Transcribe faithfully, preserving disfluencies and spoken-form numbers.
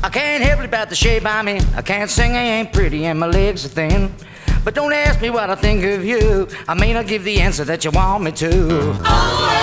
I can't help it about the shape I'm in. I can't sing, I ain't pretty, and my legs are thin. But don't ask me what I think of you. I may not give the answer that you want me to. Oh,